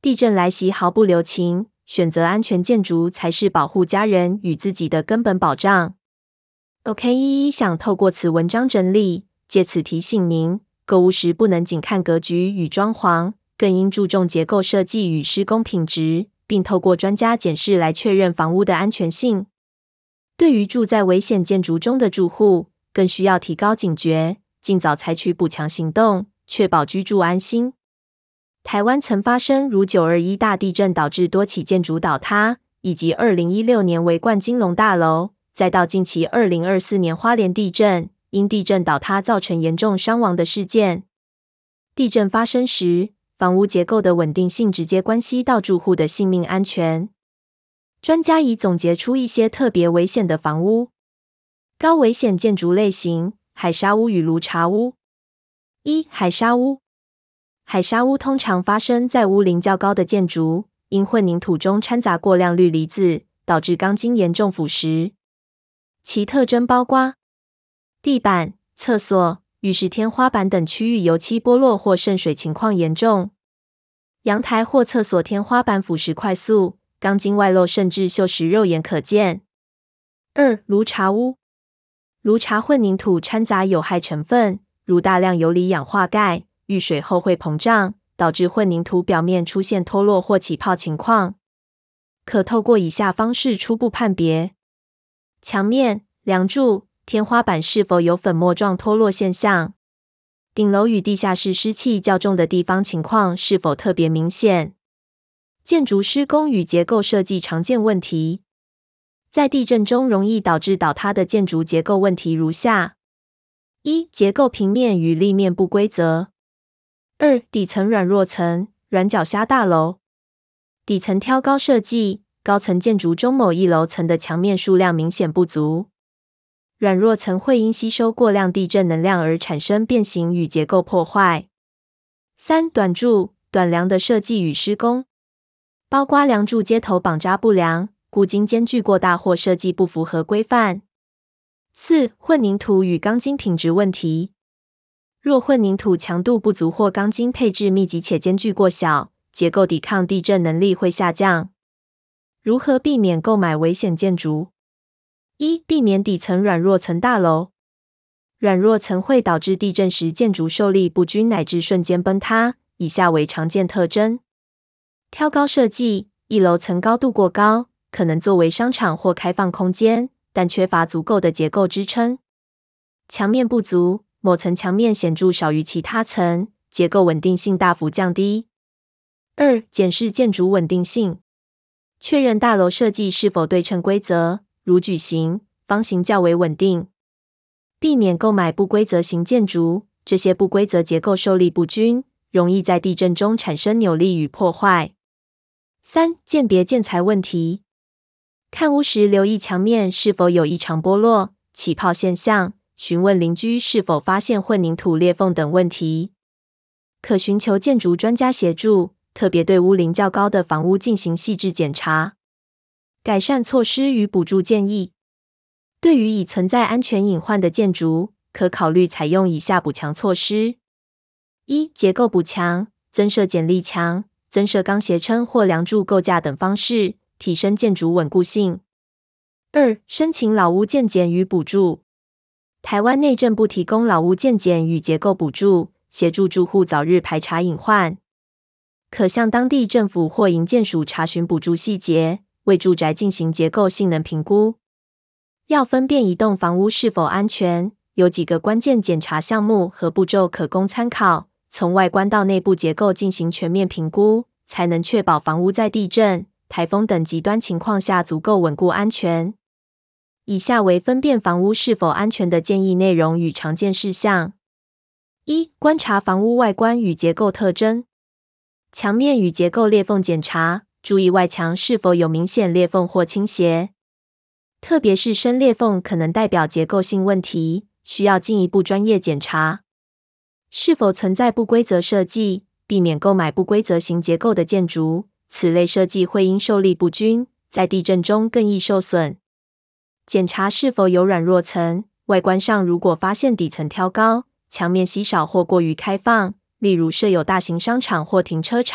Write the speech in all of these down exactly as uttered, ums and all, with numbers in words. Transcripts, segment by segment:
地震来袭毫不留情，选择安全建筑才是保护家人与自己的根本保障。OK， 一一想透过此文章整理，借此提醒您，购物时不能仅看格局与装潢，更应注重结构设计与施工品质，并透过专家检视来确认房屋的安全性。对于住在危险建筑中的住户，更需要提高警觉，尽早采取补强行动，确保居住安心。台湾曾发生如九二一大地震导致多起建筑倒塌，以及二零一六年维冠金龙大楼，再到近期二零二四年花莲地震，因地震倒塌造成严重伤亡的事件。地震发生时，房屋结构的稳定性直接关系到住户的性命安全。专家已总结出一些特别危险的房屋。高危险建筑类型：海砂屋与炉茶屋。一、海砂屋。海砂屋通常发生在屋龄较高的建筑，因混凝土中掺杂过量氯离子，导致钢筋严重腐蚀。其特征包括地板、厕所、浴室天花板等区域油漆剥落或渗水情况严重，阳台或厕所天花板腐蚀快速，钢筋外露甚至锈蚀肉眼可见。二、炉茶屋。炉茶混凝土掺杂有害成分，如大量游离氧化钙，遇水后会膨胀，导致混凝土表面出现脱落或起泡情况。可透过以下方式初步判别：墙面、梁柱、天花板是否有粉末状脱落现象，顶楼与地下室湿气较重的地方情况是否特别明显。建筑施工与结构设计常见问题。在地震中容易导致倒塌的建筑结构问题如下：一、结构平面与立面不规则。二、底层软弱层、软脚虾大楼。底层挑高设计，高层建筑中某一楼层的墙面数量明显不足。软弱层会因吸收过量地震能量而产生变形与结构破坏。三、短柱、短梁的设计与施工，包括梁柱接头绑扎不良、固筋间距过大或设计不符合规范。四、混凝土与钢筋品质问题。若混凝土强度不足或钢筋配置密集且间距过小，结构抵抗地震能力会下降。如何避免购买危险建筑？一、避免底层软弱层大楼。软弱层会导致地震时建筑受力不均乃至瞬间崩塌，以下为常见特征：挑高设计，一楼层高度过高，可能作为商场或开放空间，但缺乏足够的结构支撑。墙面不足，某层墙面显著少于其他层，结构稳定性大幅降低。二、检视建筑稳定性，确认大楼设计是否对称规则，如矩形、方形较为稳定。避免购买不规则型建筑，这些不规则结构受力不均，容易在地震中产生扭力与破坏。三、鉴别建材问题，看屋时留意墙面是否有异常剥落、起泡现象，询问邻居是否发现混凝土裂缝等问题。可寻求建筑专家协助，特别对屋龄较高的房屋进行细致检查。改善措施与补助建议，对于已存在安全隐患的建筑，可考虑采用以下补强措施：一、结构补强，增设剪力墙、增设钢斜撑或梁柱构架等方式，提升建筑稳固性。二、申请老屋建检与补助。台湾内政部提供老屋建检与结构补助，协助住户早日排查隐患。可向当地政府或营建署查询补助细节，为住宅进行结构性能评估。要分辨一栋房屋是否安全，有几个关键检查项目和步骤可供参考，从外观到内部结构进行全面评估，才能确保房屋在地震、台风等极端情况下足够稳固安全。以下为分辨房屋是否安全的建议内容与常见事项。一、观察房屋外观与结构特征。墙面与结构裂缝检查，注意外墙是否有明显裂缝或倾斜。特别是深裂缝可能代表结构性问题，需要进一步专业检查。是否存在不规则设计，避免购买不规则型结构的建筑，此类设计会因受力不均，在地震中更易受损。检查是否有软弱层，外观上如果发现底层挑高，墙面稀少或过于开放，例如设有大型商场或停车场，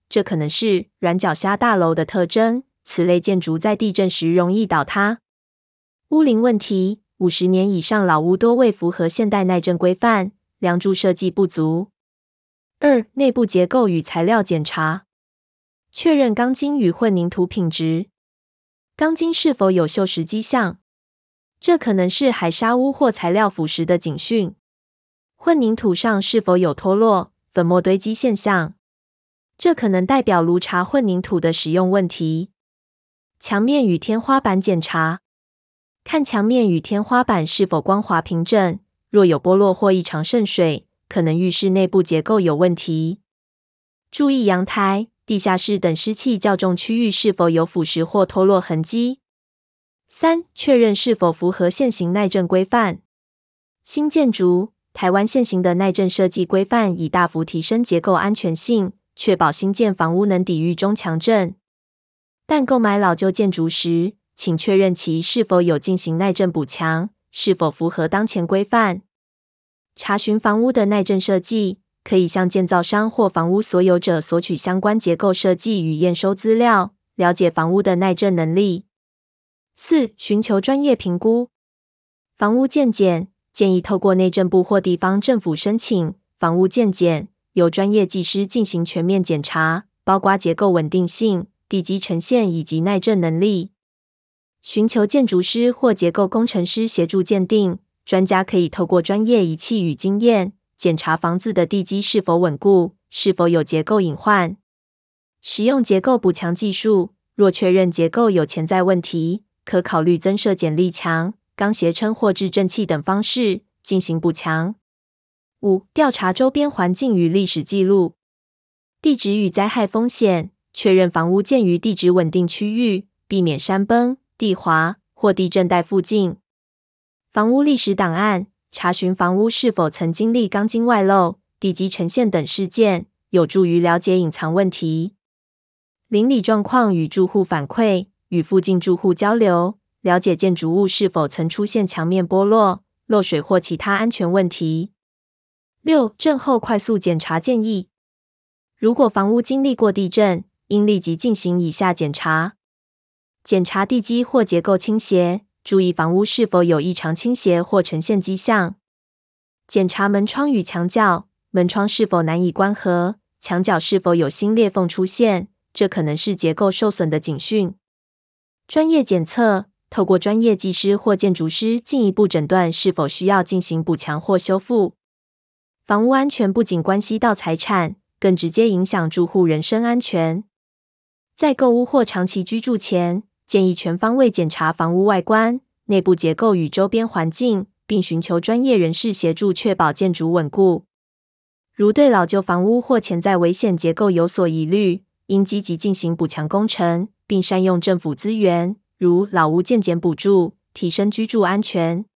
这可能是软脚虾大楼的特征，此类建筑在地震时容易倒塌。屋龄问题，五十年以上老屋多未符合现代耐震规范，梁柱设计不足。二、内部结构与材料检查，确认钢筋与混凝土品质。钢筋是否有锈蚀迹象？这可能是海砂屋或材料腐蚀的警讯。混凝土上是否有脱落、粉末堆积现象？这可能代表炉茶混凝土的使用问题。墙面与天花板检查，看墙面与天花板是否光滑平整，若有剥落或异常渗水，可能预示内部结构有问题。注意阳台、地下室等湿气较重区域是否有腐蚀或脱落痕迹。三、确认是否符合现行耐震规范。新建筑，台湾现行的耐震设计规范已大幅提升结构安全性，确保新建房屋能抵御中强震。但购买老旧建筑时，请确认其是否有进行耐震补强，是否符合当前规范。查询房屋的耐震设计，可以向建造商或房屋所有者索取相关结构设计与验收资料，了解房屋的耐震能力。四、寻求专业评估。房屋健检，建议透过内政部或地方政府申请房屋健检，由专业技师进行全面检查，包括结构稳定性、地基呈现以及耐震能力。寻求建筑师或结构工程师协助鉴定，专家可以透过专业仪器与经验，检查房子的地基是否稳固，是否有结构隐患。使用结构补强技术，若确认结构有潜在问题，可考虑增设剪力墙、钢斜撑或制震器等方式进行补强。五、调查周边环境与历史记录。地质与灾害风险，确认房屋建于地质稳定区域，避免山崩、地滑或地震带附近。房屋历史档案，查询房屋是否曾经历钢筋外露、地基呈现等事件，有助于了解隐藏问题。邻里状况与住户反馈，与附近住户交流，了解建筑物是否曾出现墙面剥落、漏水或其他安全问题。六、震后快速检查建议。如果房屋经历过地震，应立即进行以下检查：检查地基或结构倾斜，注意房屋是否有异常倾斜或呈现迹象；检查门窗与墙角，门窗是否难以关合，墙角是否有新裂缝出现，这可能是结构受损的警讯。专业检测，透过专业技师或建筑师进一步诊断是否需要进行补强或修复。房屋安全不仅关系到财产，更直接影响住户人身安全。在购屋或长期居住前，建议全方位检查房屋外观、内部结构与周边环境，并寻求专业人士协助确保建筑稳固。如对老旧房屋或潜在危险结构有所疑虑，应积极进行补强工程，并善用政府资源，如老屋健检补助，提升居住安全。